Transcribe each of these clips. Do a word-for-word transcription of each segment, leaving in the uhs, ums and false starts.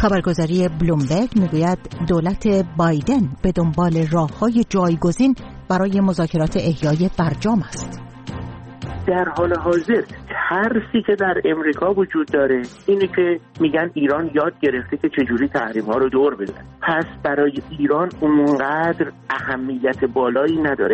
خبرگزاری بلومبرگ میگوید دولت بایدن به دنبال راه‌های جایگزین برای مذاکرات احیای برجام است. در حال حاضر ترسی که در امریکا وجود داره اینه که میگن ایران یاد گرفته که چجوری تحریم ها رو دور بزنه، پس برای ایران اونقدر اهمیت بالایی نداره.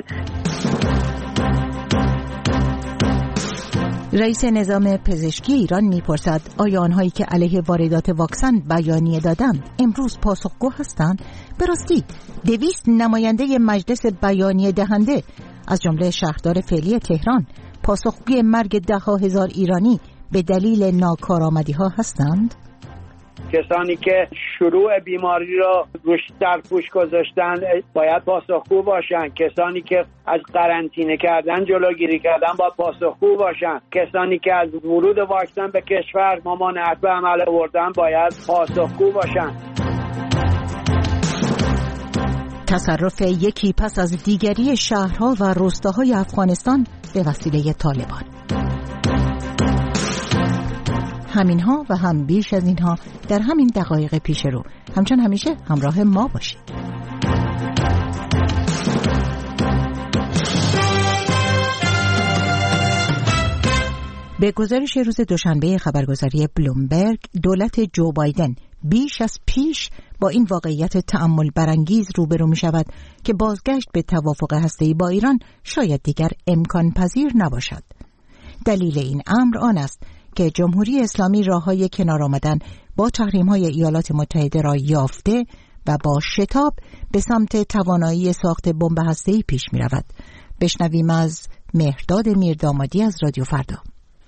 رئیس نظام پزشکی ایران میپرسد آیا آنهایی که علیه واردات واکسن بیانیه دادند امروز پاسخگو هستند؟ به راستی دویست نماینده مجلس بیانیه دهنده از جمله شهردار فعلی تهران پاسخگوی مرگ ده ها هزار ایرانی به دلیل ناکارآمدی ها هستند؟ کسانی که شروع بیماری را روش در پوش گذاشتن باید پاسخگو باشند. کسانی که از قرنطینه کردن جلوگیری کردن باید پاسخگو باشند. کسانی که از ورود واکسن به کشور ممانعت به عمل آوردن باید پاسخگو باشند. تصرف یکی پس از دیگری شهرها و روستاهای افغانستان به وسیله طالبان. همینها و هم بیش از اینها در همین دقایق پیش رو. همچون همیشه همراه ما باشید. به گزارش روز دوشنبه خبرگزاری بلومبرگ، دولت جو بایدن بیش از پیش با این واقعیت تأمل برانگیز روبرو می شود که بازگشت به توافق هسته‌ای با ایران شاید دیگر امکان پذیر نباشد. دلیل این امر آن است که جمهوری اسلامی راه‌های کنار آمدن با تحریم‌های ایالات متحده را یافته و با شتاب به سمت توانایی ساخت بمب هسته‌ای پیش می‌رود. بشنویم از مهرداد میردامادی از رادیو فردا.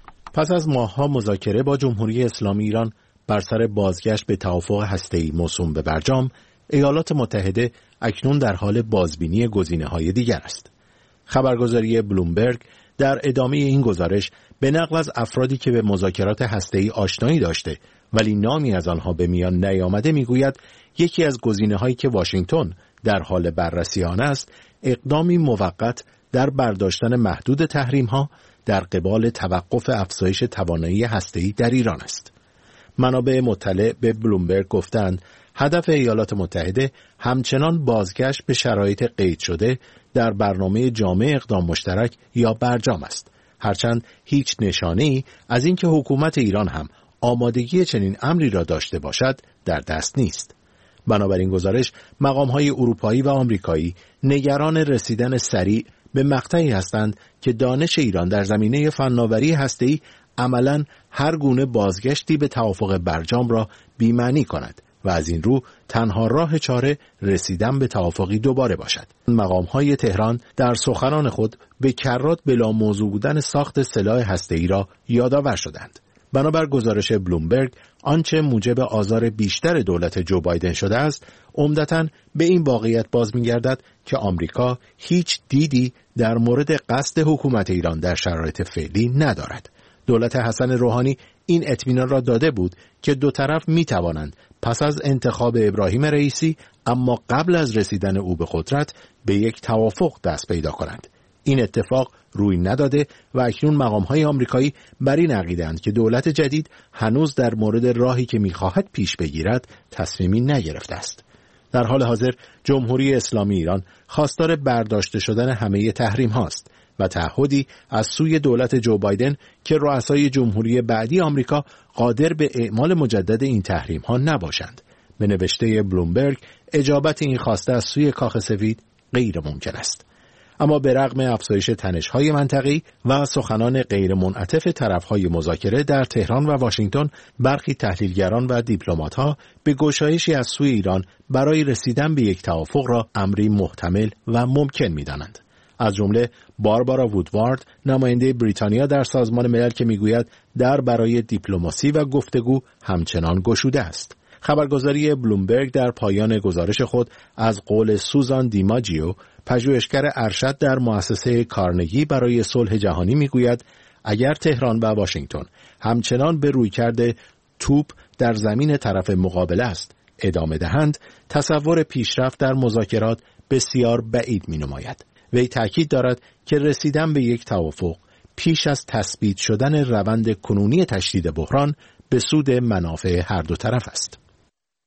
پس از ماه‌ها مذاکره با جمهوری اسلامی ایران بر سر بازگشت به توافق هسته‌ای موسوم به برجام، ایالات متحده اکنون در حال بازبینی گزینه‌های دیگر است. خبرگزاری بلومبرگ در ادامه این گزارش به نقل از افرادی که به مذاکرات هسته‌ای آشنایی داشته ولی نامی از آنها به میان نیامده میگوید یکی از گزینه‌هایی که واشنگتن در حال بررسی آن است اقدامی موقت در برداشتن محدود تحریم‌ها در قبال توقف افزایش توانایی هسته‌ای در ایران است. منابع مطلع به بلومبرگ گفتند هدف ایالات متحده همچنان بازگشت به شرایط قید شده در برنامه جامع اقدام مشترک یا برجام است، هرچند هیچ نشانه‌ای از اینکه حکومت ایران هم آمادگی چنین امری را داشته باشد در دست نیست. بنابراین گزارش مقام‌های اروپایی و آمریکایی نگران رسیدن سریع به مقطعی هستند که دانش ایران در زمینه فناوری هسته‌ای عملاً هر گونه بازگشتی به توافق برجام را بی‌معنی کند و از این رو تنها راه چاره رسیدن به توافقی دوباره باشد. مقام‌های تهران در سخنان خود به کرات بلا موضوع بودن ساخت سلاح هسته‌ای را یادآور شدند. بنابر گزارش بلومبرگ آنچه موجب آزار بیشتر دولت جو بایدن شده است عمدتاً به این واقعیت باز می‌گردد که آمریکا هیچ دیدی در مورد قصد حکومت ایران در شرایط فعلی ندارد. دولت حسن روحانی این اطمینان را داده بود که دو طرف می توانند پس از انتخاب ابراهیم رئیسی اما قبل از رسیدن او به قدرت به یک توافق دست پیدا کنند. این اتفاق روی نداده و اکنون مقام‌های آمریکایی بر این عقیده‌اند که دولت جدید هنوز در مورد راهی که می‌خواهد پیش بگیرد تصمیمی نگرفته است. در حال حاضر جمهوری اسلامی ایران خواستار برداشته شدن همه تحریم هاست و تعهدی از سوی دولت جو بایدن که رؤسای جمهوری بعدی آمریکا قادر به اعمال مجدد این تحریم ها نباشند. به نوشته بلومبرگ اجابت این خواسته از سوی کاخ سفید غیر ممکن است. اما به رغم افزایش تنش‌های منطقه‌ای و سخنان غیر منعطف طرف‌های مذاکره در تهران و واشنگتن، برخی تحلیلگران و دیپلمات‌ها به گشایشی از سوی ایران برای رسیدن به یک توافق را امری محتمل و ممکن می‌دانند. از جمله باربارا وودوارد، نماینده بریتانیا در سازمان ملل که میگوید در برای دیپلماسی و گفتگو همچنان گشوده است. خبرگزاری بلومبرگ در پایان گزارش خود از قول سوزان دیماجیو، پژوهشگر ارشد در مؤسسه کارنگی برای صلح جهانی میگوید اگر تهران و واشنگتن همچنان به رویکرد توپ در زمین طرف مقابل است ادامه دهند، تصور پیشرفت در مذاکرات بسیار بعید می‌نماید. وی تأکید دارد که رسیدن به یک توافق پیش از تثبیت شدن روند کنونی تشدید بحران به سود منافع هر دو طرف است.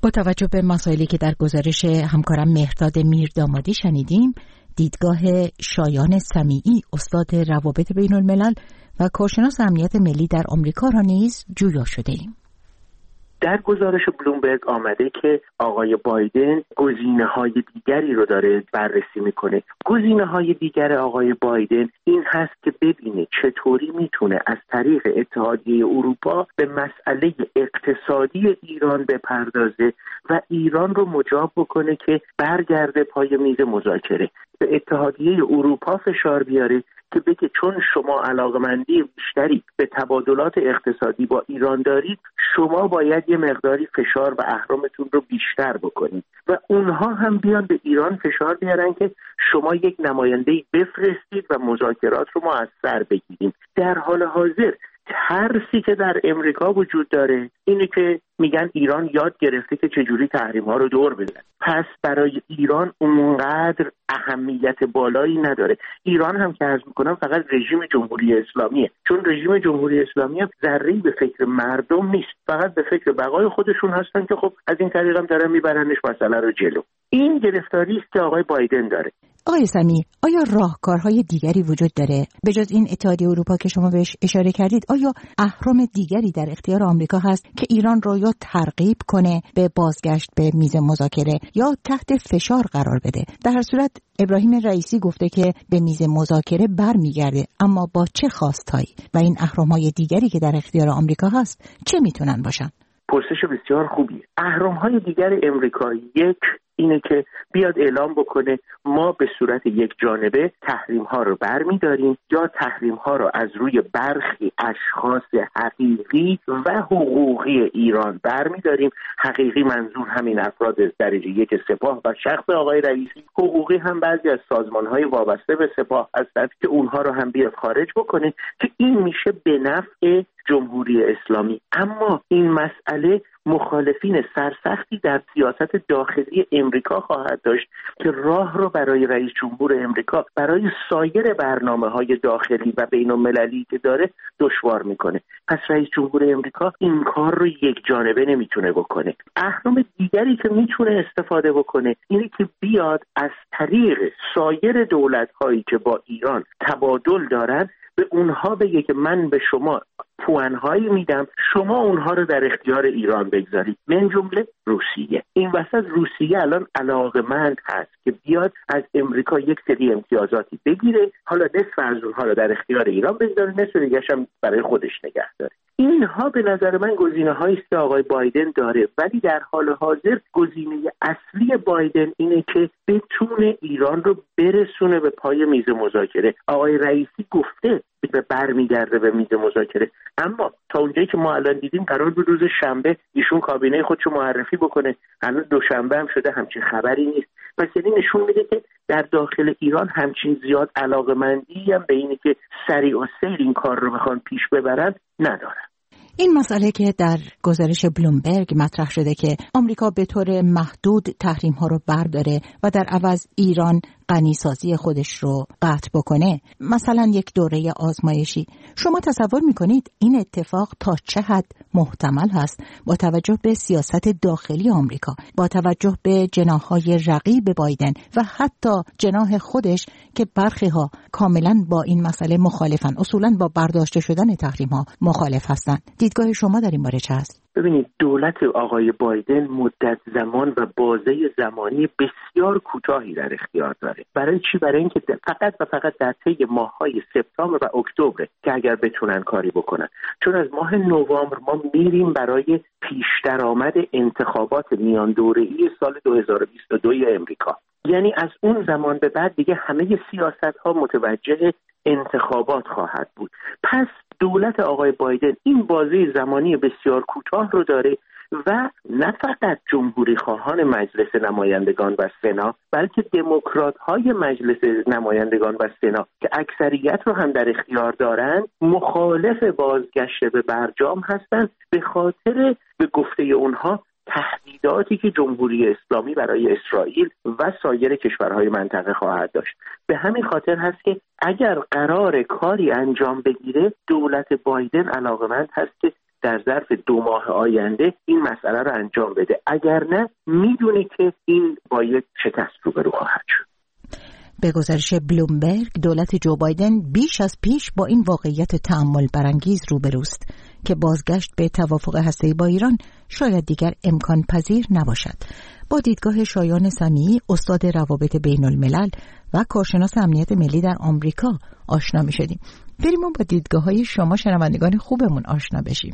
با توجه به مسائلی که در گزارش همکارم مهرداد میردامادی شنیدیم، دیدگاه شایان سمیعی استاد روابط بین الملل و کارشناس امنیت ملی در آمریکا را نیز جویا شده ایم. در گزارش بلومبرگ آمده که آقای بایدن گزینه‌های دیگری رو داره بررسی میکنه. گزینه‌های دیگر آقای بایدن این هست که ببینه چطوری میتونه از طریق اتحادیه اروپا به مسئله اقتصادی ایران بپردازه و ایران رو مجاب بکنه که برگرده پای میز مذاکره. به اتحادیه اروپا فشار بیاره که بگه چون شما علاقمندی بیشتری به تبادلات اقتصادی با ایران دارید، شما باید یه مقداری فشار و اهرمتون رو بیشتر بکنید و اونها هم بیان به ایران فشار بیارن که شما یک نماینده‌ای بفرستید و مذاکرات رو مؤثر بگیریم. در حال حاضر ترسی که در امریکا وجود داره اینه که میگن ایران یاد گرفته که چجوری تحریم ها رو دور بزنه، پس برای ایران اونقدر اهمیت بالایی نداره. ایران هم که عرض میکنم فقط رژیم جمهوری اسلامیه، چون رژیم جمهوری اسلامی هم ذره‌ای به فکر مردم نیست، فقط به فکر بقای خودشون هستن که خب از این طریق هم دارن میبرنش مسئله رو جلو. این گرفتاری است که آقای بایدن داره. آقای سمیع، آیا راهکارهای دیگری وجود داره به جز این اتحادیه اروپا که شما بهش اشاره کردید؟ آیا اهرم دیگری در اختیار آمریکا هست که ایران را یا ترغیب کنه به بازگشت به میز مذاکره یا تحت فشار قرار بده؟ در هر صورت ابراهیم رئیسی گفته که به میز مذاکره برمیگرده، اما با چه خواستهایی؟ و این اهرم‌های دیگری که در اختیار آمریکا هست چه میتونن باشن؟ پرسش بسیار خوبیه. اهرم‌های دیگر امریکا، یک اینه که بیاد اعلام بکنه ما به صورت یک جانبه تحریم ها رو برمی‌داریم یا تحریم ها رو از روی برخی اشخاص حقیقی و حقوقی ایران برمی‌داریم. حقیقی منظور همین افراد درجه یک سپاه و شخص آقای رئیسی، حقوقی هم بعضی از سازمان‌های وابسته به سپاه هستند که اونها رو هم بیاد خارج بکنه که این میشه به نفع جمهوری اسلامی. اما این مسئله مخالفین سرسختی در سیاست داخلی امریکا خواهد داشت که راه رو برای رئیس جمهور امریکا برای سایر برنامه‌های داخلی و بین‌المللی که داره دشوار میکنه. پس رئیس جمهور امریکا این کار رو یک جانبه نمیتونه بکنه. اهرم دیگری که میتونه استفاده بکنه اینه که بیاد از طریق سایر دولت‌هایی که با ایران تبادل دارن به اونها بگه که من به شما پوانهایی میدم، شما اونها رو در اختیار ایران بگذارید، من جمله روسیه. این وسط روسیه الان علاقمند هست که بیاد از امریکا یک سری امتیازاتی بگیره، حالا نصف از اونها رو در اختیار ایران بگذاره، نصف دیگه‌اش هم برای خودش نگه داره. اینها به نظر من گزینه‌هایی است که آقای بایدن داره، ولی در حال حاضر گزینه اصلی بایدن اینه که بتونه ایران رو برسونه به پای میز مذاکره. آقای رئیسی گفته به برمیگرده به میز مذاکره، اما تا اونجایی که ما الان دیدیم قرار بود روز شنبه ایشون کابینه خودشو معرفی بکنه، الان دوشنبه هم شده همچین خبری نیست. پس یعنی نشون میده که در داخل ایران همچین زیاد علاقمندی هم به اینه که سریع و سیر این کار رو بخوان پیش ببرن ندارن. این مسئله که در گزارش بلومبرگ مطرح شده که آمریکا به طور محدود تحریم ها رو برداره و در عوض ایران غنیسازی خودش رو قطع بکنه، مثلا یک دوره آزمایشی، شما تصور میکنید این اتفاق تا چه حد محتمل هست با توجه به سیاست داخلی آمریکا، با توجه به جناح‌های رقیب بایدن و حتی جناح خودش که برخی ها کاملا با این مسئله مخالفن، اصولا با برداشته شدن تحریم ها مخالف هستن؟ دیدگاه شما در این باره چه است؟ ببینید، دولت آقای بایدن مدت زمان و بازه زمانی بسیار کوتاهی در اختیار داره. برای چی؟ برای اینکه فقط و فقط در طی ماه‌های سپتامبر و اکتبر که اگر بتونن کاری بکنن، چون از ماه نوامبر ما میریم برای پیش درآمد انتخابات میان دوره‌ای سال دو هزار و بیست و دو امریکا. یعنی از اون زمان به بعد دیگه همه سیاست‌ها متوجه انتخابات خواهد بود. پس دولت آقای بایدن این بازه زمانی بسیار کوتاه رو داره و نه فقط جمهوری خواهان مجلس نمایندگان و سنا، بلکه دموکرات های مجلس نمایندگان و سنا که اکثریت رو هم در اختیار دارن، مخالف بازگشت به برجام هستند به خاطر به گفته اونها تهدیداتی که جمهوری اسلامی برای اسرائیل و سایر کشورهای منطقه خواهد داشت. به همین خاطر هست که اگر قرار کاری انجام بگیره، دولت بایدن علاقمند هست که در ظرف دو ماه آینده این مسئله رو انجام بده، اگر نه میدونه که این با یک شکست روبرو خواهد شد. به گزارش بلومبرگ دولت جو بایدن بیش از پیش با این واقعیت تأمل برانگیز روبروست که بازگشت به توافق هسته‌ای با ایران شاید دیگر امکان پذیر نباشد. با دیدگاه شایان سمیعی استاد روابط بین الملل و کارشناس امنیت ملی در آمریکا آشنا می شدیم. بریم با دیدگاه های شما شنوندگان خوبمون آشنا بشیم.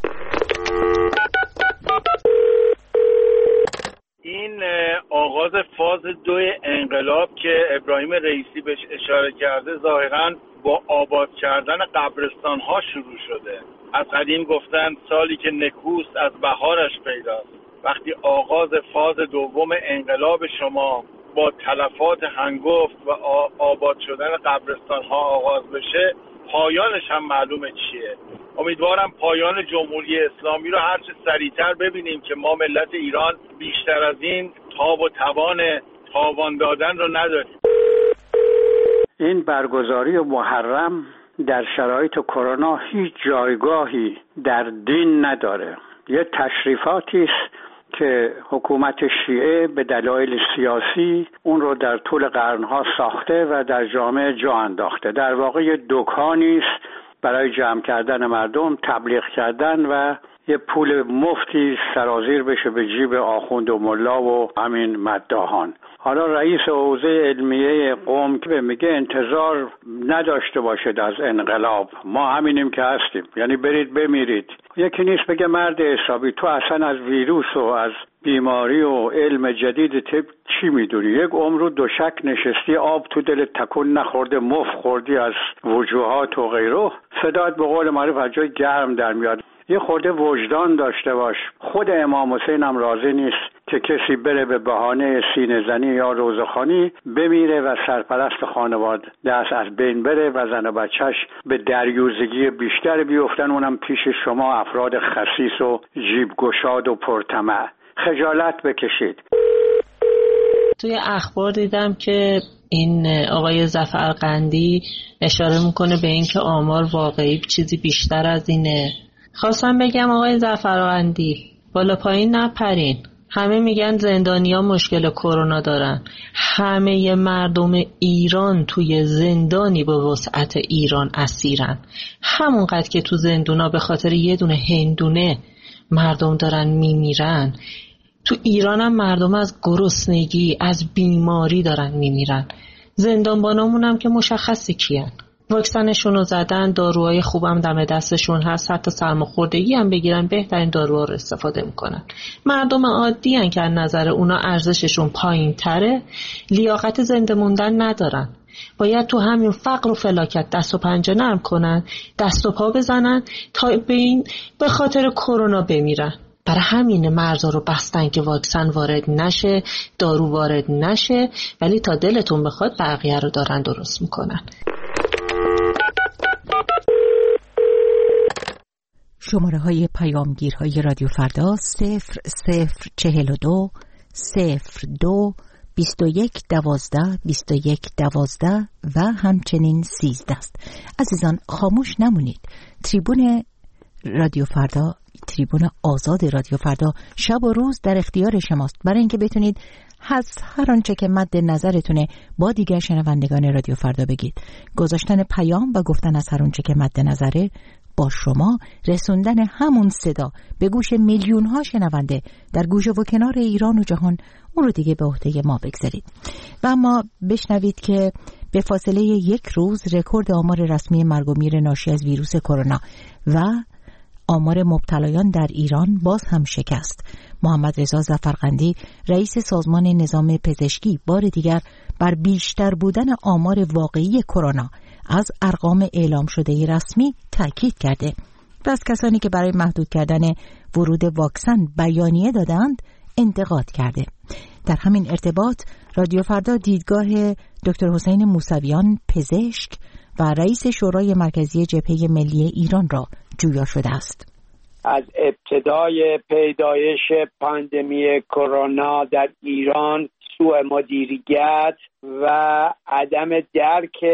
این آغاز فاز دو انقلاب که ابراهیم رئیسی بهش اشاره کرده ظاهراً با آباد کردن قبرستان ها شروع شده. از قدیم گفتن سالی که نکوست از بهارش پیداست. وقتی آغاز فاز دوم انقلاب شما با تلفات هنگفت و آباد شدن قبرستان ها آغاز بشه، پایانش هم معلومه چیه. امیدوارم پایان جمهوری اسلامی رو هرچه سریعتر ببینیم که ما ملت ایران بیشتر از این تاب و توان تاوان دادن رو نداریم. این برگزاری محرم در شرایط کرونا هیچ جایگاهی در دین نداره. یه تشریفاتی است که حکومت شیعه به دلایل سیاسی اون رو در طول قرنها ساخته و در جامعه جا انداخته. در واقع یه دکانی است برای جمع کردن مردم، تبلیغ کردن و یه پول مفتی سرازیر بشه به جیب آخوند و ملا و همین مداحان. حالا رئیس حوزه علمیه قم که میگه انتظار نداشته باشید از انقلاب، ما همینیم که هستیم، یعنی برید بمیرید. یکی نیست بگه مرد حسابی تو اصلا از ویروس و از بیماری و علم جدید طب چی میدونی؟ یک عمر دوشک نشستی، آب تو دل تکون نخورده، مف خوردی از وجوهات و غیره، صدات به قول معروف از جای گرم در میاد. یه خورده وجدان داشته باش. خود امام حسین هم راضی نیست که کسی بره به بهانه سینه زنی یا روزخوانی بمیره و سرپرست خانواده دست از بین بره و زن و بچهش به دریوزگی بیشتر بیفتن، اونم پیش شما افراد خسیس و جیب گشاد و پرطمع. خجالت بکشید. توی اخبار دیدم که این آقای ظفرقندی اشاره میکنه به این که آمار واقعی چیزی بیشتر از اینه. خواستم بگم آقای ظفرقندی بالا پایین نپرین. همه میگن زندانیا مشکل کرونا دارن. همه مردم ایران توی زندانی به وسعت ایران اسیرن. همونقدر که تو زندونا به خاطر یه دونه هندونه مردم دارن میمیرن، تو ایران هم مردم از گرسنگی، از بیماری دارن میمیرن. زندانبانامون هم که مشخصی کیان. واکسنشون رو زدن، داروهای خوبم دم دستشون هست، حتی سرماخوردگی هم بگیرن بهترین داروها رو استفاده میکنن. مردم عادی هن که از نظر اونا ارزششون پایین تره، لیاقت زنده موندن ندارن. باید تو همین فقر و فلاکت دست و پنجه نرم کنن، دست و پا بزنن تا به این به خاطر کرونا بمیرن. برای همین مرزا رو بستن که واکسن وارد نشه، دارو وارد نشه، ولی تا دلتون بخواد بقیه رو دارن درست میکنن. شماره های پیامگیر های رادیو فردا صفر صفر چهل و دو صفر دو بیست و یک دوازده بیست و یک دوازده و همچنین سیزده است. عزیزان خاموش نمونید. تریبون رادیو فردا، تریبون آزاد رادیو فردا شب و روز در اختیار شماست برای اینکه بتونید از هر آنچه که مد نظرتونه با دیگر شنوندگان رادیو فردا بگید. گذاشتن پیام و گفتن از هر آنچه که مد نظره با شما، رسوندن همون صدا به گوش میلیون ها شنونده در گوشه و کنار ایران و جهان، اون رو دیگه به عهده ما بگذارید. و اما بشنوید که به فاصله یک روز رکورد آمار رسمی مرگ و میر ناشی از ویروس کرونا و آمار مبتلایان در ایران باز هم شکست. محمد رضا ظفرقندی رئیس سازمان نظام پزشکی بار دیگر بر بیشتر بودن آمار واقعی کرونا از ارقام اعلام شده رسمی تاکید کرده و از کسانی که برای محدود کردن ورود واکسن بیانیه دادند انتقاد کرده. در همین ارتباط رادیو فردا دیدگاه دکتر حسین موسویان پزشک و رئیس شورای مرکزی جبهه ملی ایران را جویا شده است. از ابتدای پیدایش پاندمی کرونا در ایران سوء مدیریت و عدم درک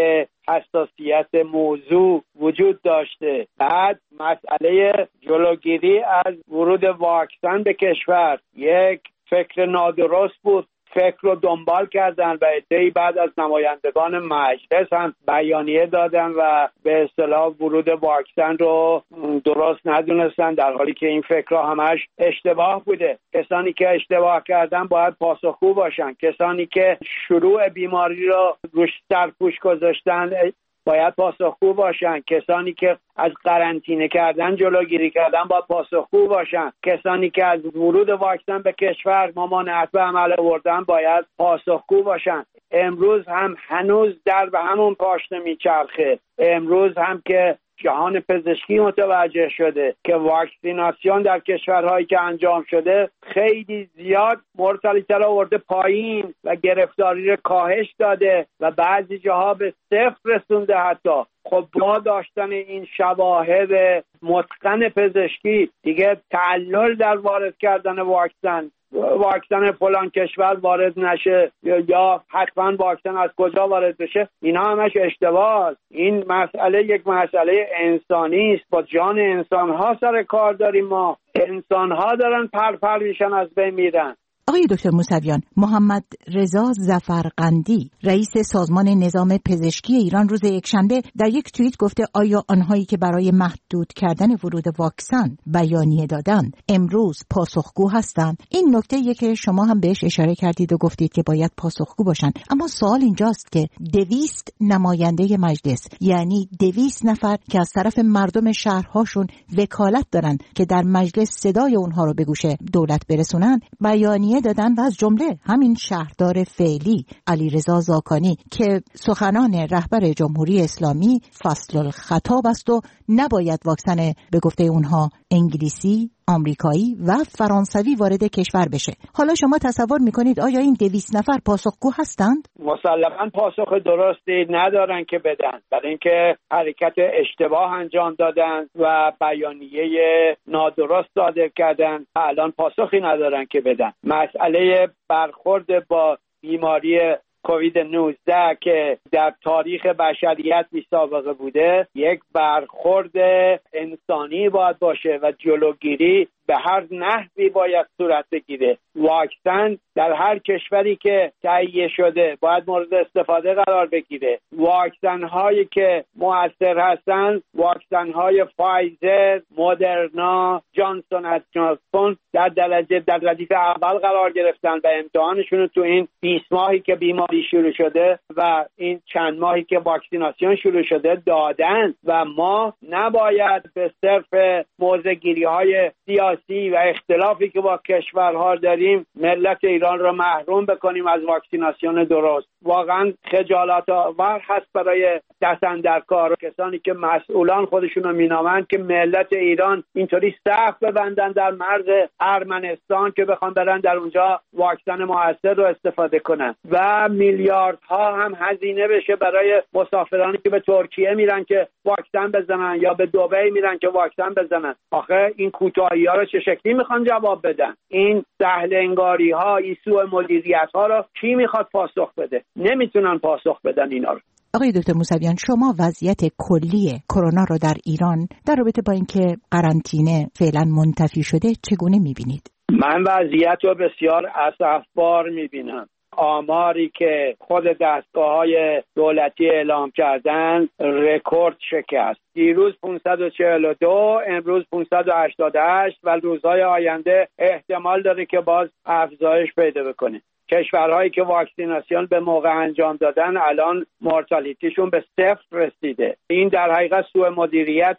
حساسیت موضوع وجود داشته. بعد مسئله جلوگیری از ورود واکسن به کشور یک فکر نادرست بود. فکر رو دنبال کردن و عده‌ای بعد از نمایندگان مجلس هم بیانیه دادن و به اصطلاح ورود واکسن رو درست ندونستن، در حالی که این فکرها همش اشتباه بوده. کسانی که اشتباه کردن باید پاسخگو باشن. کسانی که شروع بیماری رو روش سرپوش گذاشتن باید پاسخگو باشن. کسانی که از قرنطینه کردن جلوگیری کردن باید پاسخگو باشن. کسانی که از ورود واکسن به کشور ممانعت به عمل آوردن باید پاسخگو باشن. امروز هم هنوز در به همون پاشنه میچرخه. امروز هم که جهان پزشکی متوجه شده که واکسیناسیون در کشورهایی که انجام شده خیلی زیاد مرتلیته را آورده پایین و گرفتاری را کاهش داده و بعضی جاها به صفر رسونده. حتی خب با داشتن این شواهد متقن پزشکی دیگه تعلل در وارد کردن واکسن واکسن فلان کشور وارد نشه یا حتما واکسن از کجا وارد بشه، اینا همش اشتباه است. این مسئله یک مسئله انسانی است. با جان انسان ها سر کار داریم. ما انسان ها دارن پرپر میشن، از بین میرن. آقای دکتر موسویان، محمد رضا ظفرقندی رئیس سازمان نظام پزشکی ایران روز یکشنبه در یک توییت گفته آیا آنهایی که برای محدود کردن ورود واکسن بیانیه دادند امروز پاسخگو هستند؟ این نکته که شما هم بهش اشاره کردید و گفتید که باید پاسخگو باشند. اما سوال اینجاست که دویست نماینده مجلس، یعنی دویست نفر که از طرف مردم شهرهاشون وکالت دارن که در مجلس صدای اونها رو به گوش دولت برسونن، بیانیه دادن و از جمله همین شهردار فعلی علیرضا زاکانی که سخنان رهبر جمهوری اسلامی فصل الخطاب است و نباید واکسن به گفته اونها انگلیسی، آمریکایی و فرانسوی وارد کشور بشه. حالا شما تصور میکنید آیا این دویست نفر پاسخگو هستند؟ مسلماً پاسخ درستی ندارن که بدن، برای اینکه حرکت اشتباه انجام دادن و بیانیه نادرست صادر کردن. الان پاسخی ندارن که بدن. مسئله برخورد با بیماری کووید نوزده که در تاریخ بشریت بی سابقه بوده یک برخورد انسانی باید باشه و جلوگیری به هر نحوی باید صورت بگیره. واکسن در هر کشوری که تهیه شده باید مورد استفاده قرار بگیره. واکسن هایی که مؤثر هستن، واکسن های فایزر، مدرنا، جانسون اند جانسون در درجه در ردیف اول قرار گرفتن و امتحانشون تو این بیست ماهی که بیماری شروع شده و این چند ماهی که واکسیناسیون شروع شده دادن و ما نباید به صرف موضع‌گیری های سیاسی و اختلافی که با کشورها داریم ملت ایران را محروم بکنیم از واکسیناسیون درست. واقعا خجالت آور هست برای دست‌اندرکار و کسانی که مسئولان خودشون رو مینامند که ملت ایران اینطوری صف ببندن در مرز ارمنستان که بخوان برن در اونجا واکسن موثر رو استفاده کنن و میلیاردها هم هزینه بشه برای مسافرانی که به ترکیه میرن که واکسن بزنن یا به دبی میرن که واکسن بزنن. آخه این کوتاهی‌ها رو چه شکلی میخوان جواب بدن؟ این سهل انگاری ها، این سوء مدیریت ها رو کی میخواد پاسخ بده؟ نمیتونن پاسخ بدن اینا رو. آقای دکتر موسویان، شما وضعیت کلی کرونا رو در ایران در رابطه با اینکه قرنطینه فعلا منتفی شده چگونه میبینید؟ من وضعیت رو بسیار اسفبار میبینم. آماری که خود دستگاه‌های دولتی اعلام کردن رکورد شکست. دیروز پانصد و چهل و دو، امروز پانصد و هشتاد و هشت و روزهای آینده احتمال داره که باز افزایش پیدا بکنه. کشورهایی که واکسیناسیون به موقع انجام دادن الان مورتالیتیشون به صفر رسیده. این در حقیقت سوء مدیریت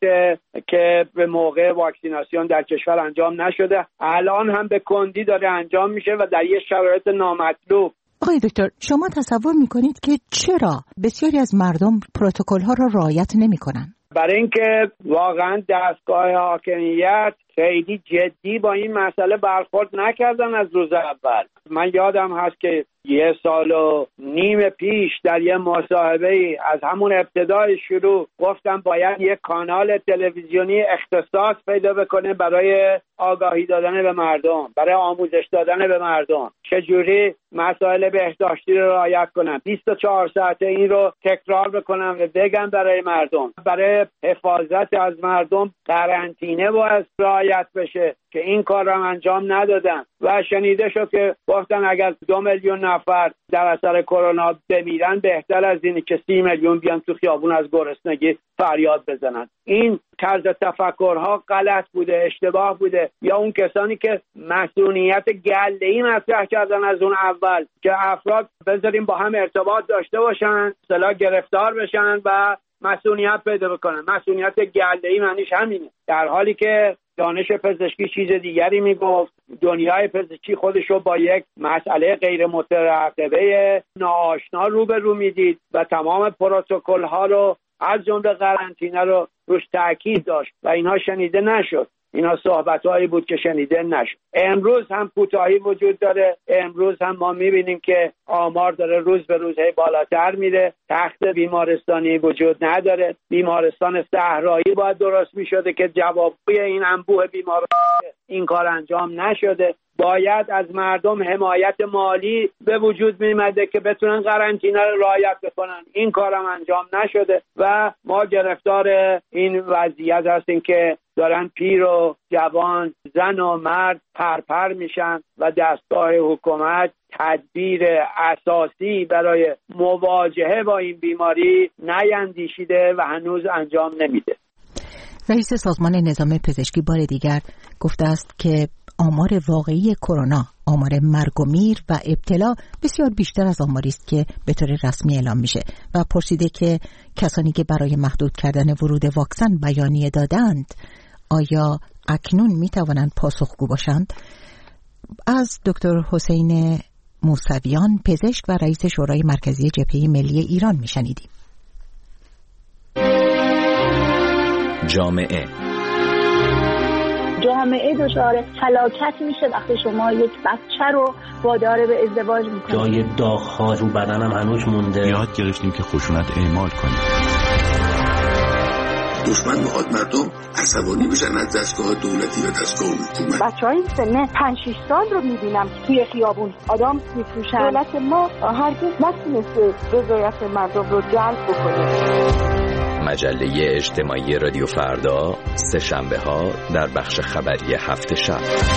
که به موقع واکسیناسیون در کشور انجام نشده، الان هم به کندی داره انجام میشه و در یه شرایط نامطلوب. آقای دکتر، شما تصور میکنید که چرا بسیاری از مردم پروتکل ها را رعایت نمیکنن؟ برای اینکه واقعا دستگاه حاکمیت خیلی جدی با این مسئله برخورد نکردن از روز اول. من یادم هست که یه سال و نیم پیش در یه مصاحبه از همون ابتدای شروع گفتم باید یه کانال تلویزیونی اختصاص پیدا بکنه برای آگاهی دادن به مردم، برای آموزش دادن به مردم. چجوری مسائل بهداشتی رو رعایت کنن، بیست و چهار ساعته این رو تکرار بکنن و بگن برای مردم. برای حفاظت از مردم قرنطینه باید رعایت بشه که این کار رو انجام ندادن و شنیده شد که گفتن اگر دو میلیون نفر در اثر کرونا بمیرن بهتر از اینه که سی میلیون بیان تو خیابون از گرسنگی فریاد بزنن. این طرز تفکرها غلط بوده، اشتباه بوده. یا اون کسانی که مسئولیت گله‌ای مطرح کردن از اون اول که افراد بذاریم با هم ارتباط داشته باشن، اصطلاح گرفتار بشن و مسئولیت پیدا بکنن. مسئولیت گله‌ای معنیش همینه، در حالی که دانش پزشکی چیز دیگری میگفت. دنیای پزشکی خودشو با یک مسئله غیر مترقبه ناآشنا روبرو میدید و تمام پروتکل ها رو از جمله قرنطینه رو روش تاکید داشت و اینها شنیده نشد. اینا صحبت‌هایی بود که شنیده نشد. امروز هم کوتاهی وجود داره. امروز هم ما می‌بینیم که آمار داره روز به روز بالاتر میره. تخت بیمارستانی وجود نداره. بیمارستان صحرایی باید درست می‌شده که جوابگوی این انبوه بیماران این کار انجام نشده. باید از مردم حمایت مالی به وجود می‌آمده که بتونن قرنطینه رو رعایت بکنن. این کارم انجام نشده و ما گرفتار این وضعیت هستیم که دارن پیر و جوان، زن و مرد پرپر میشن و دستگاه حکومت تدبیر اساسی برای مواجهه با این بیماری نیندیشیده و هنوز انجام نمیده. رئیس سازمان نظام پزشکی بار دیگر گفته است که آمار واقعی کرونا، آمار مرگ و میر و ابتلا بسیار بیشتر از آماری است که به طور رسمی اعلام میشه و پرسیده که کسانی که برای محدود کردن ورود واکسن بیانیه دادند آیا اکنون میتوانند پاسخگو باشند؟ از دکتر حسین موسویان، پزشک و رئیس شورای مرکزی جبهه ملی ایران میشنیدیم. جامعه جامعه دچار فلاکت میشه وقتی شما یک بچه رو وادار به ازدواج میکنید. جای داغ‌ها رو بدنم هنوز مونده. یاد گرفتیم که خشونت اعمال کنیم. دشمن میخواد مردم عصبانی بشن از دستگاه دولتی و دستگاه حکومت. بچهای سن پنج شش سال رو میبینم توی خیابون آدم میفروشن. دولت ما هرگز نتونسته رضایت مردم رو جلب بکنه. مجله اجتماعی رادیو فردا، سه شنبه ها در بخش خبری هفت شب.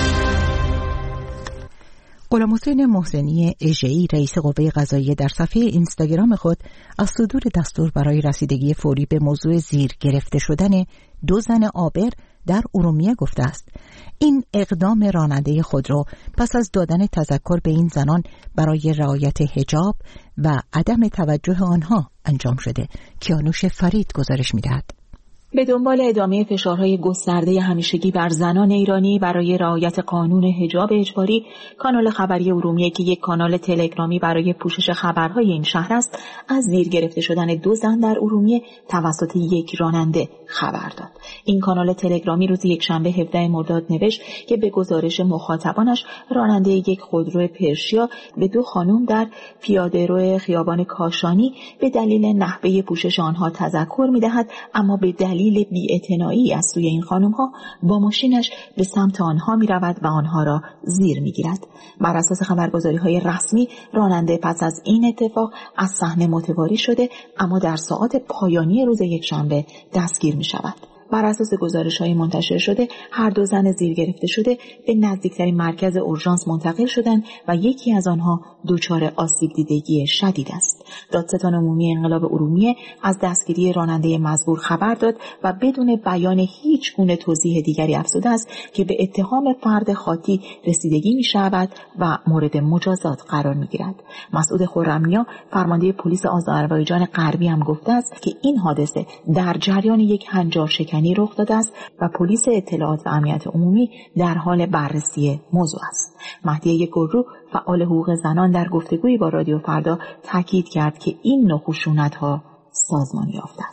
غلامحسین محسنی اژه‌ای، رئیس قوه قضاییه، در صفحه اینستاگرام خود از صدور دستور برای رسیدگی فوری به موضوع زیر گرفته شدن دو زن عابر در ارومیه گفته است این اقدام راننده خودرو پس از دادن تذکر به این زنان برای رعایت حجاب و عدم توجه آنها انجام شده. کیانوش فرید گزارش می‌دهد. به دنبال ادامه فشارهای گسترده همیشگی بر زنان ایرانی برای رعایت قانون حجاب اجباری، کانال خبری ارومیه که یک کانال تلگرامی برای پوشش خبرهای این شهر است، از زیر گرفته شدن دو زن در ارومیه توسط یک راننده خبر داد. این کانال تلگرامی روز یکشنبه هفدهم مرداد نوشت که به گزارش مخاطبانش راننده یک خودرو پرشیا به دو خانم در پیاده‌رو خیابان کاشانی به دلیل نحوه پوشش آنها تذکر می‌دهد، اما به دلیل بی‌اعتنایی از سوی این خانم‌ها با ماشینش به سمت آنها می‌رود و آنها را زیر می‌گیرد. بر اساس خبرگزاری‌های رسمی راننده پس از این اتفاق از صحنه متواری شده، اما در ساعات پایانی روز یکشنبه دستگیر می‌شود. بر اساس گزارش‌های منتشر شده هر دو زن زیر گرفته شده به نزدیکترین مرکز اورژانس منتقل شدند و یکی از آنها دچار آسیب دیدگی شدید است. دادستان عمومی انقلاب ارومیه از دستگیری راننده مزبور خبر داد و بدون بیان هیچ گونه توضیح دیگری افزوده است که به اتهام فرد خاطی رسیدگی می‌شود و مورد مجازات قرار می‌گیرد. مسعود خرم‌نیا، فرمانده پلیس آذربایجان غربی، هم گفته است که این حادثه در جریان یک هنجار شکنی رخ داده است و پلیس اطلاعات و امنیت عمومی در حال بررسی موضوع است. مهدیه گلرو، فعال حقوق زنان، در گفتگویی با رادیو فردا تاکید کرد که این نوع خشونت‌ها سازمان یافته است.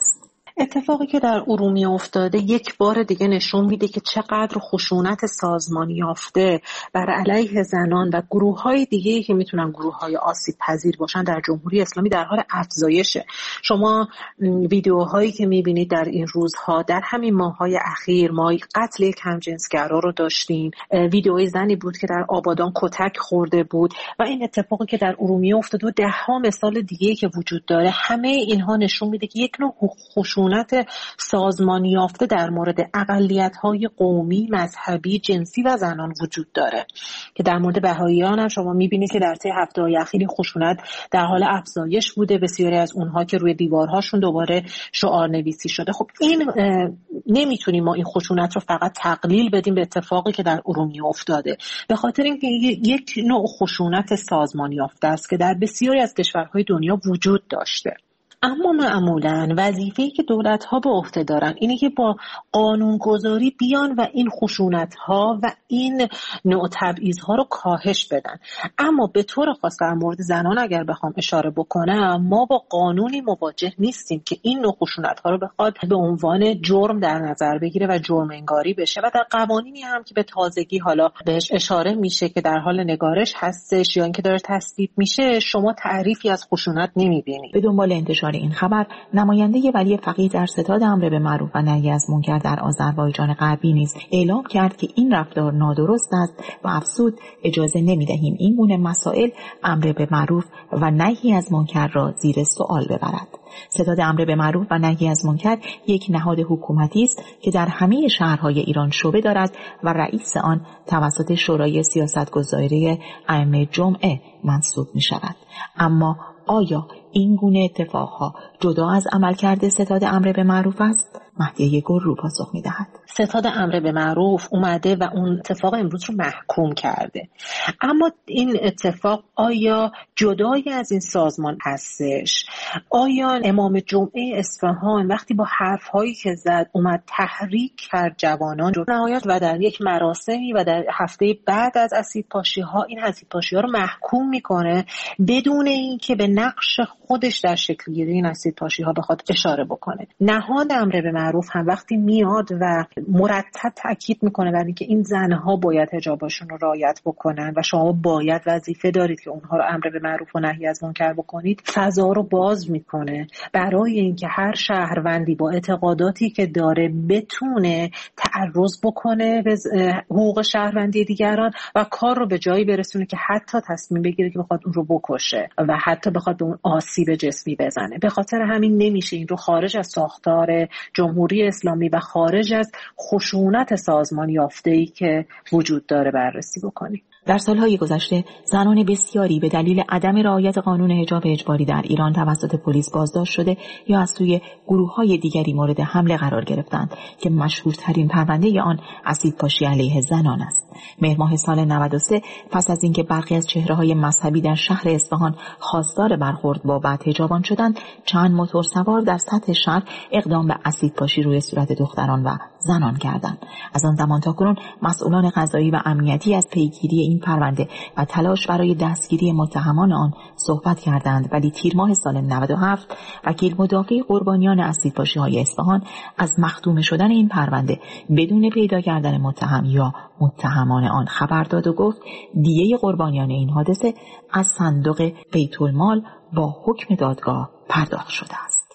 اتفاقی که در ارومیه افتاده یک بار دیگه نشون میده که چقدر خشونت سازمانی یافته بر علیه زنان و گروه‌های دیگه‌ای که میتونن گروه‌های آسیب پذیر باشن در جمهوری اسلامی در حال افزایشه. شما ویدیوهایی که میبینید در این روزها، در همین ماه‌های اخیر، ما قتل یک همجنسگرا رو داشتیم، ویدیوی زنی بود که در آبادان کتک خورده بود و این اتفاقی که در ارومیه افتاده و ده‌ها مثال دیگه‌ای که وجود داره، همه اینها نشون میده که یک نوع خشونت سازمانی یافته در مورد اقلیت‌های قومی، مذهبی، جنسی و زنان وجود داره که در مورد بهائیان هم شما می‌بینید که در طی هفته‌های اخیر خشونت در حال افزایش بوده. بسیاری از اونها که روی دیوارهاشون دوباره شعار نویسی شده. خب این نمیتونیم ما این خشونت رو فقط تقلیل بدیم به اتفاقی که در ارومیه افتاده، به خاطر اینکه یک نوع خشونت سازمانی یافته است که در بسیاری از کشورهای دنیا وجود داشته. اما معمولاً وظیفه‌ای که دولت‌ها به عهده دارن اینه که با قانونگذاری بیان و این خشونت‌ها و این نوع تبعیض‌ها رو کاهش بدن. اما به طور خاص در مورد زنان اگر بخوام اشاره بکنم، ما با قانونی مواجه نیستیم که این نوع خشونت‌ها رو بخواد به عنوان جرم در نظر بگیره و جرم انگاری بشه و در قوانینی هم که به تازگی حالا بهش اشاره میشه که در حال نگارش هستش یا اینکه داره تصویب میشه، شما تعریفی از خشونت نمی‌بینید. به دنبال انتشار این خبر، نماینده ولی فقیه در ستاد امر به معروف و نهی از منکر در آذربایجان غربی نیز اعلام کرد که این رفتار نادرست است و افزود اجازه نمی‌دهیم این گونه مسائل امر به معروف و نهی از منکر را زیر سوال ببرد. ستاد امر به معروف و نهی از منکر یک نهاد حکومتی است که در همه شهرهای ایران شعبه دارد و رئیس آن توسط شورای سیاستگذاری ائمه جمعه منصوب می‌شود. اما آیا این گونه اتفاقها جدا از عملکرد ستاد امر به معروف است؟ مهدیه گلرو پاسخ می‌دهد. ستاد امر به معروف اومده و اون اتفاق امروز رو محکوم کرده. اما این اتفاق آیا جدای از این سازمان هستش؟ آیا امام جمعه اصفهان وقتی با حرف‌هایی که زد اومد تحریک کرد جوانان رو نهایت و در یک مراسمی و در هفته بعد از اسیدپاشی‌ها این اسیدپاشی‌ها رو محکوم میکنه بدون اینکه به نقش خودش در شکل گیری این اسیدپاشی‌ها بخواد اشاره بکنه؟ نهاد امر به معروف هم وقتی میاد و مرتب تاکید میکنه بر اینکه این زنها باید حجابشون رو رعایت بکنن و شما باید وظیفه دارید که اونها رو امر به معروف و نهی از منکر بکنید، فضا رو باز میکنه برای اینکه هر شهروندی با اعتقاداتی که داره بتونه تعرض بکنه به حقوق شهروندی دیگران و کار رو به جایی برسونه که حتی تصمیم بگیره که بخواد اون رو بکشه و حتی بخواد به اون آسیب جسمی بزنه. به خاطر همین نمیشه این رو خارج از ساختار جمهوری اسلامی و خارج از خشونت سازمانی یافته‌ای که وجود داره بررسی بکنیم. در سالهای گذشته زنان بسیاری به دلیل عدم رعایت قانون حجاب اجباری در ایران توسط پلیس بازداشت شده یا از سوی گروه‌های دیگری مورد حمله قرار گرفتند که مشهورترین پرونده آن اسیدپاشی علیه زنان است. مهر ماه سال نود و سه پس از اینکه برخی از چهره‌های مذهبی در شهر اصفهان خواستار برخورد با بدحجابان شدند، چند موتور سوار در سطح شهر اقدام به اسیدپاشی روی صورت دختران و زنان کردند. از آن زمان تا کنون مسئولان قضایی و امنیتی از پیگیری این پرونده و تلاش برای دستگیری متهمان آن صحبت کردند، ولی تیر ماه سال نود و هفت وکیل مدافع قربانیان اسیدپاشی‌های اصفهان از مختوم شدن این پرونده بدون پیدا کردن متهم یا متهمان آن خبر داد و گفت دیه قربانیان این حادثه از صندوق بیت المال با حکم دادگاه پرداخت شده است.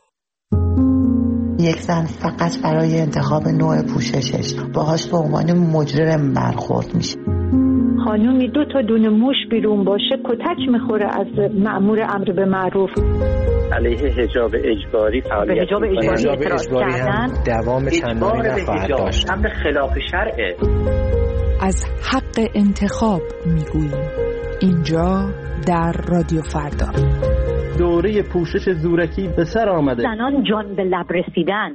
یک زن فقط برای انتخاب نوع پوششش باهاش به عنوان مجرم برخورد میشه. خانومی دو تا دونه موش بیرون باشه کتک میخوره از مأمور امر به معروف. علیه حجاب اجباری فعالیت حجاب اجباری اعتراض کردن، دوام چندانی نخواهد داشت. امر خلاف شرعه. از حق انتخاب میگوییم اینجا در رادیو فردا. دوره پوشش زورکی به سر آمده. زنان جان به لب رسیدن.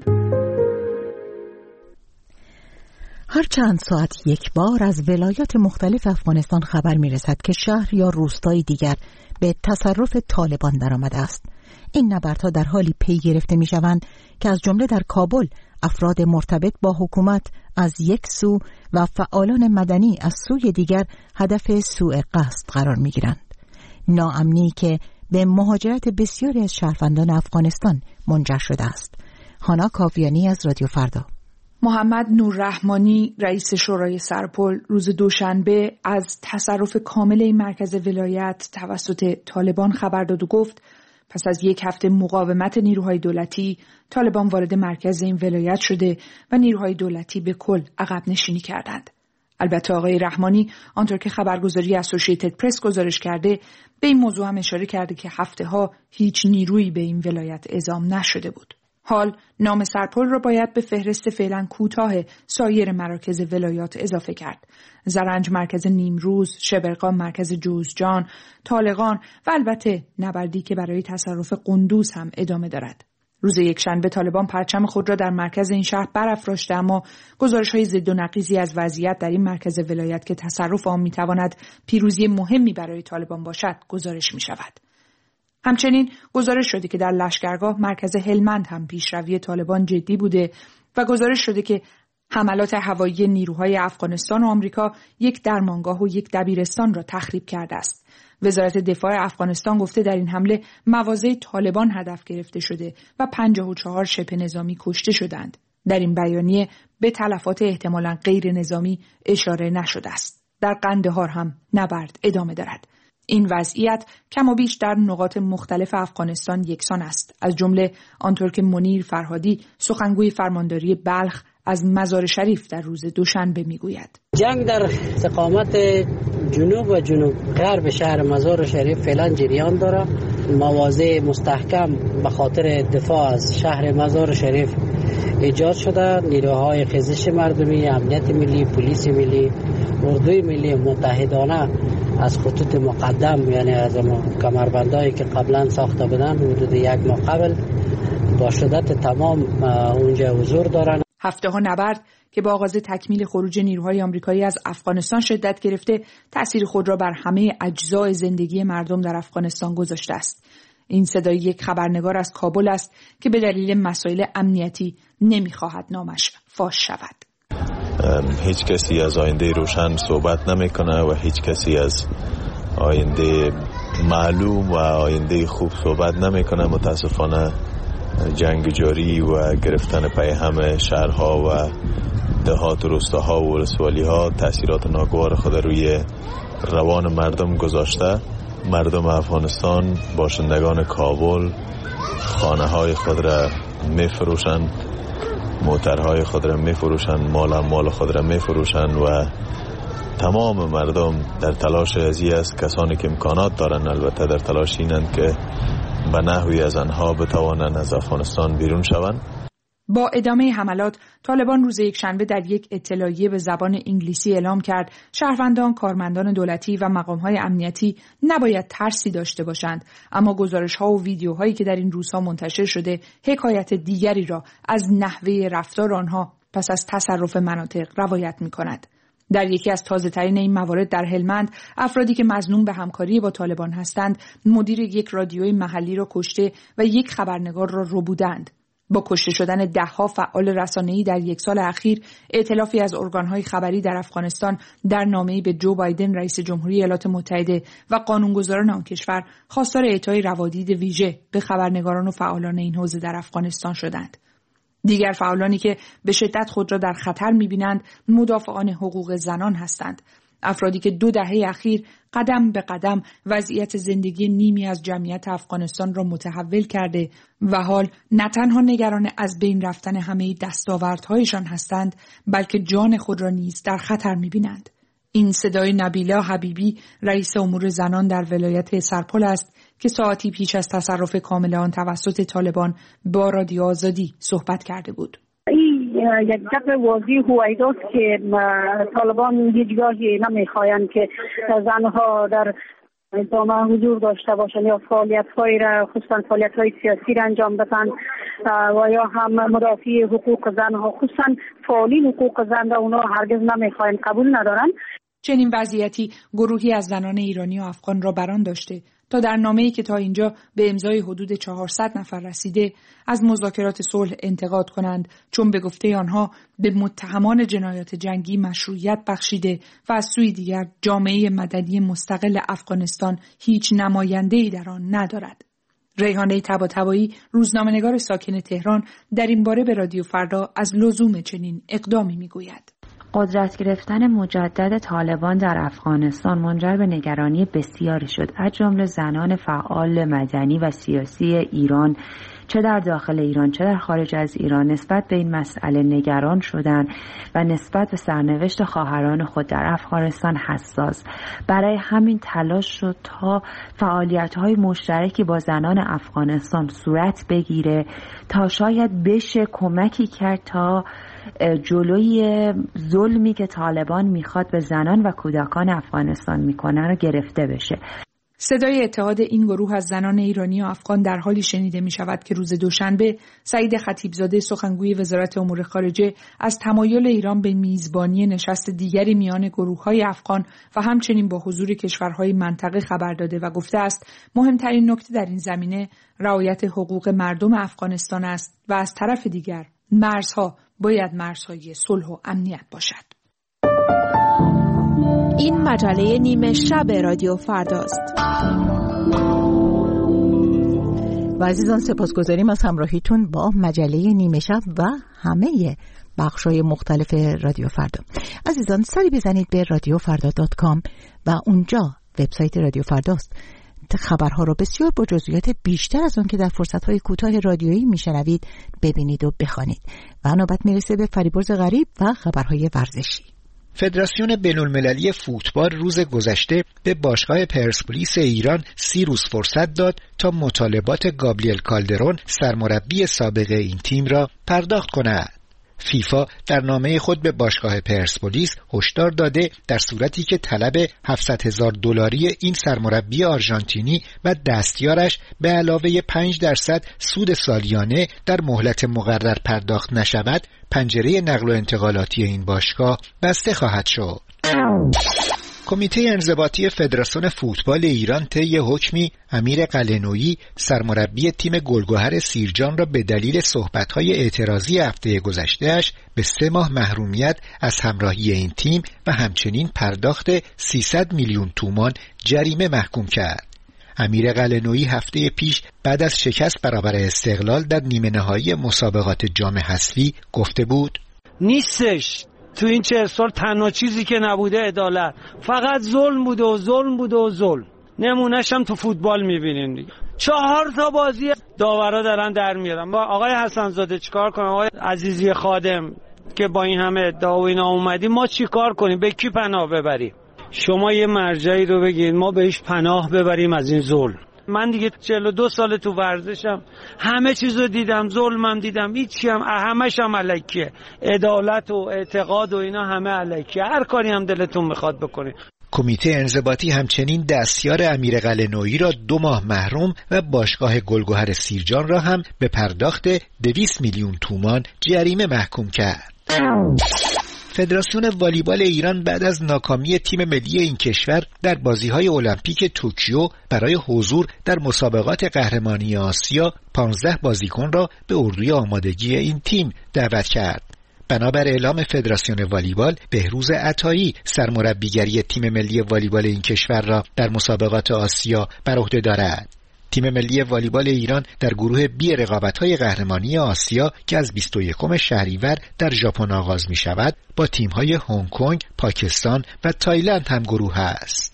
هر چند ساعت یک بار از ولایات مختلف افغانستان خبر می رسد که شهر یا روستای دیگر به تصرف طالبان درآمده است. این نبردها در حالی پی گرفته می شوند که از جمله در کابل افراد مرتبط با حکومت از یک سو و فعالان مدنی از سوی دیگر هدف سوء قصد قرار می گیرند. ناامنی که به مهاجرت بسیاری از شهروندان افغانستان منجر شده است. هانا کاویانی از رادیو فردا. محمد نوررحمانی رئیس شورای سرپل روز دوشنبه از تصرف کامل این مرکز ولایت توسط طالبان خبر داد و گفت پس از یک هفته مقاومت نیروهای دولتی، طالبان وارد مرکز این ولایت شده و نیروهای دولتی به کل عقب نشینی کردند. البته آقای رحمانی آنطور که خبرگزاری اسوسییتد پرس گزارش کرده به این موضوع هم اشاره کرده که هفته ها هیچ نیرویی به این ولایت اعزام نشده بود. حال نام سرپل را باید به فهرست فعلا کوتاه سایر مراکز ولایات اضافه کرد. زرنج مرکز نیمروز، شبرقان مرکز جوزجان، طالقان و البته نبردی که برای تصرف قندوز هم ادامه دارد. روز یکشنبه طالبان پرچم خود را در مرکز این شهر برافراشته، اما گزارش‌های ضد و نقیضی از وضعیت در این مرکز ولایت که تصرف آن می‌تواند پیروزی مهمی برای طالبان باشد گزارش می‌شود. همچنین گزارش شده که در لشکرگاه مرکز هلمند هم پیشروی طالبان جدی بوده و گزارش شده که حملات هوایی نیروهای افغانستان و آمریکا یک درمانگاه و یک دبیرستان را تخریب کرده است. وزارت دفاع افغانستان گفته در این حمله مواضع طالبان هدف گرفته شده و پنجاه و چهار شبه نظامی کشته شدند. در این بیانیه به تلفات احتمالاً غیر نظامی اشاره نشده است. در قندهار هم نبرد ادامه دارد. این وضعیت کم و بیش در نقاط مختلف افغانستان یکسان است، از جمله آنطور که منیر فرهادی سخنگوی فرمانداری بلخ از مزار شریف در روز دوشنبه میگوید. جنگ در استقامت جنوب و جنوب غرب شهر مزار شریف فعلا جریان دارد. مواضع مستحکم به خاطر دفاع از شهر مزار شریف ایجاد شده. نیروهای خیزش مردمی، امنیت ملی، پلیس ملی، اردوی ملی متحدانه از خطوط مقدم، یعنی از کمربندایی که قبلا ساخته بودن حدود یک ماه قبل با شدت تمام اونجا حضور دارن. هفته ها نبرد که با آغاز تکمیل خروج نیروهای آمریکایی از افغانستان شدت گرفته، تأثیر خود را بر همه اجزای زندگی مردم در افغانستان گذاشته است. این صدای یک خبرنگار از کابل است که به دلیل مسائل امنیتی نمیخواهد نامش فاش شود. هیچ کسی از آینده روشن صحبت نمیکنه و هیچ کسی از آینده معلوم و آینده خوب صحبت نمیکنه. متاسفانه جنگ جاری و گرفتن پای همه شهرها و دهات و روستاها و ولسوالی‌ها تأثیرات ناگوار خود روی روان مردم گذاشته. مردم افغانستان، باشندگان کابل، خانه‌های خود را می‌فروشند، موترهای خود را می‌فروشند، مال مال خود را می‌فروشند و تمام مردم در تلاش ازی است. کسانی که امکانات دارند البته در تلاش اینند که به نحوی از آنها بتوانند از افغانستان بیرون شوند. با ادامه حملات، طالبان روز یکشنبه در یک اطلاعیه به زبان انگلیسی اعلام کرد شهروندان، کارمندان دولتی و مقام‌های امنیتی نباید ترسی داشته باشند، اما گزارش‌ها و ویدیوهایی که در این روزها منتشر شده حکایت دیگری را از نحوه رفتار آنها پس از تصرف مناطق روایت می‌کند. در یکی از تازه‌ترین این موارد در هلمند، افرادی که مظنون به همکاری با طالبان هستند، مدیر یک رادیوی محلی را کشته و یک خبرنگار را ربودند. با کشته شدن ده‌ها فعال رسانه‌ای در یک سال اخیر، ائتلافی از ارگان‌های خبری در افغانستان در نامه‌ای به جو بایدن رئیس جمهوری ایالات متحده و قانونگذاران آن کشور خواستار اعطای روادید ویژه به خبرنگاران و فعالان این حوزه در افغانستان شدند. دیگر فعالانی که به شدت خود را در خطر می‌بینند مدافعان حقوق زنان هستند. افرادی که دو دهه اخیر قدم به قدم وضعیت زندگی نیمی از جمعیت افغانستان را متحول کرده و حال نه تنها نگران از بین رفتن همه دستاوردهایشان هستند، بلکه جان خود را نیز در خطر می‌بینند. این صدای نبیلا حبیبی، رئیس امور زنان در ولایت سرپل است که ساعتی پیش از تصرف کامل آن توسط طالبان با رادیو آزادی صحبت کرده بود. این یک جبر واضح هویداست که طالبان هیچگاهی نمیخواهند که زنها در جامعه حضور داشته باشند یا فعالیت‌های را، خصوصا فعالیت‌های سیاسی را انجام بدن و یا هم مدافع حقوق زنها، خصوصا فعالین حقوق زن را اونا هرگز نمیخواهند، قبول ندارند. چنین وضعیتی گروهی از زنان ایرانی و افغان را بران داشته تا در نامه‌ای که تا اینجا به امضای حدود چهارصد نفر رسیده از مذاکرات صلح انتقاد کنند، چون به گفته آنها به متهمان جنایات جنگی مشروعیت بخشیده و از سوی دیگر جامعه مدنی مستقل افغانستان هیچ نماینده‌ای در آن ندارد. ریحانه طباطبایی، روزنامه‌نگار ساکن تهران، در این باره به رادیو فردا از لزوم چنین اقدامی میگوید. قدرت گرفتن مجدد طالبان در افغانستان منجر به نگرانی بسیاری شد، از جمله زنان فعال مدنی و سیاسی ایران، چه در داخل ایران چه در خارج از ایران، نسبت به این مسئله نگران شدند و نسبت به سرنوشت خواهران خود در افغانستان حساس. برای همین تلاش شد تا فعالیت‌های مشترکی با زنان افغانستان صورت بگیره تا شاید بشه کمکی کرد تا جلوی ظلمی که طالبان میخواد به زنان و کودکان افغانستان میکنه رو گرفته بشه. صدای اتحاد این گروه از زنان ایرانی و افغان در حالی شنیده می شود که روز دوشنبه سعید خطیبزاده سخنگوی وزارت امور خارجه از تمایل ایران به میزبانی نشست دیگری میان گروه‌های افغان و همچنین با حضور کشورهای منطقه خبر داده و گفته است مهمترین نکته در این زمینه رعایت حقوق مردم افغانستان است و از طرف دیگر مرزها باید مرزهای صلح و امنیت باشد. این مجله نیمه شب رادیو فرداست. و عزیزان سپاسگزاریم از همراهیتون با مجله نیمه شب و همه بخش‌های مختلف رادیو فردا. عزیزان سری بزنید به رادیو فردا دات کام و اونجا وبسایت رادیو فرداست. خبرها رو بسیار با جزئیات بیشتر از اون که در فرصت‌های کوتاه رادیویی میشنوید ببینید و بخوانید. و نوبت میرسه به فریبرز غریب و خبرهای ورزشی. فدراسیون بین‌المللی فوتبال روز گذشته به باشگاه پرسپولیس ایران سی روز فرصت داد تا مطالبات گابریل کالدرون سرمربی سابق این تیم را پرداخت کند. فیفا در نامه خود به باشگاه پرسپولیس هشدار داده در صورتی که طلب هفتصد هزار دلاری این سرمربی آرژانتینی و دستیارش به علاوه پنج درصد سود سالیانه در مهلت مقرر پرداخت نشود، پنجره نقل و انتقالاتی این باشگاه بسته خواهد شد. کمیته انضباطی فدراسیون فوتبال ایران طی حکمی امیر قلعه‌نویی سرمربی تیم گلگهر سیرجان را به دلیل صحبت‌های اعتراضی هفته گذشته‌اش به سه ماه محرومیت از همراهی این تیم و همچنین پرداخت سیصد میلیون تومان جریمه محکوم کرد. امیر قلعه‌نویی هفته پیش بعد از شکست برابر استقلال در نیمه نهایی مسابقات جام حذفی گفته بود نیستش تو این چهل سال تنها چیزی که نبوده عدالت، فقط ظلم بوده و ظلم بوده و ظلم. نمونهش هم تو فوتبال میبینین دیگه. چهار تا بازی داورا دارن در میارن. با آقای حسن‌زاده چیکار کنیم؟ آقای عزیزی خادم که با این همه ادعا و اینا اومدیم، ما چیکار کنیم؟ به کی پناه ببریم؟ شما یه مرجعی رو بگید ما بهش پناه ببریم از این ظلم. من دیگه چهل و دو سال تو ورزشم، همه چیزو دیدم، ظلمم دیدم، هیچی هم همش هم الکیه. عدالت و اعتقاد و اینا همه الکیه. هر کاری هم دلتون میخواد بکنید. کمیته انضباطی همچنین دستیار امیر قلعه‌نویی را دو ماه محروم و باشگاه گلگهر سیرجان را هم به پرداخت دویست میلیون تومان جریمه محکوم کرد. فدراسیون والیبال ایران بعد از ناکامی تیم ملی این کشور در بازی‌های المپیک توکیو برای حضور در مسابقات قهرمانی آسیا پانزده بازیکن را به اردوی آمادگی این تیم دعوت کرد. بنابر اعلام فدراسیون والیبال، بهروز عطایی سرمربیگری تیم ملی والیبال این کشور را در مسابقات آسیا بر عهده دارد. تیم ملی والیبال ایران در گروه بی رقابت‌های قهرمانی آسیا که از بیست و یکم شهریور در ژاپن آغاز می‌شود، با تیم‌های هنگ کنگ، پاکستان و تایلند هم گروه است.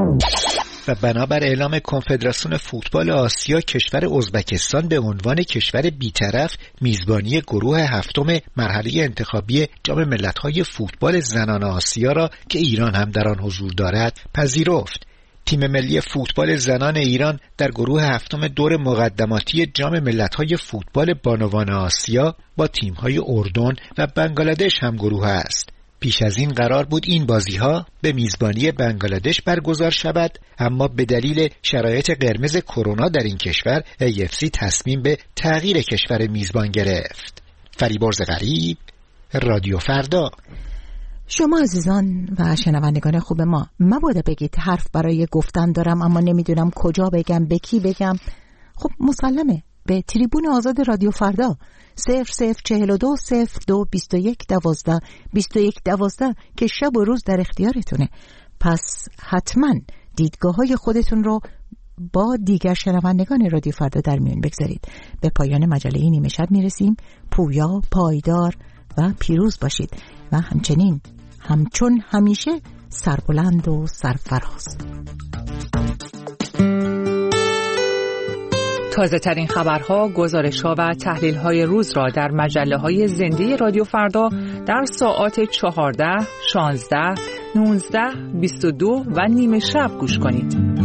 و بنابر اعلام کنفدراسیون فوتبال آسیا، کشور ازبکستان به عنوان کشور بی‌طرف میزبانی گروه هفتم مرحله انتخابی جام ملت‌های فوتبال زنان آسیا را که ایران هم در آن حضور دارد پذیرفت. تیم ملی فوتبال زنان ایران در گروه هفتم دور مقدماتی جام ملت‌های فوتبال بانوان آسیا با تیم‌های اردن و بنگلادش هم گروه است. پیش از این قرار بود این بازی‌ها به میزبانی بنگلادش برگزار شود، اما به دلیل شرایط قرمز کرونا در این کشور ای اف سی تصمیم به تغییر کشور میزبان گرفت. فریبرز غریب، رادیو فردا. شما عزیزان و شنوندگان خوب ما، مبادا بگید حرف برای گفتن دارم اما نمیدونم کجا بگم، به کی بگم. خب مسلمه، به تریبون آزاد رادیو فردا صفر صفر چهل و دو صفر دو بیست و یک دوازده بیست و یک دوازده که شب و روز در اختیارتونه. پس حتما دیدگاه های خودتون رو با دیگر شنوندگان رادیو فردا در میون بگذارید. به پایان مجله نیمه شب میرسیم. پویا، پایدار و پیروز باشید و همچنین همچون همیشه سربلند و سرفراز. تازه ترین خبرها، گزارش‌ها و تحلیل‌های روز را در مجله‌های زنده رادیو فردا در ساعات چهارده، شانزده، نوزده، بیست و دو و نیمه شب گوش کنید.